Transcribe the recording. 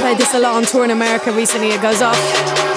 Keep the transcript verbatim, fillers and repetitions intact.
played this a lot on tour in America recently. It goes off.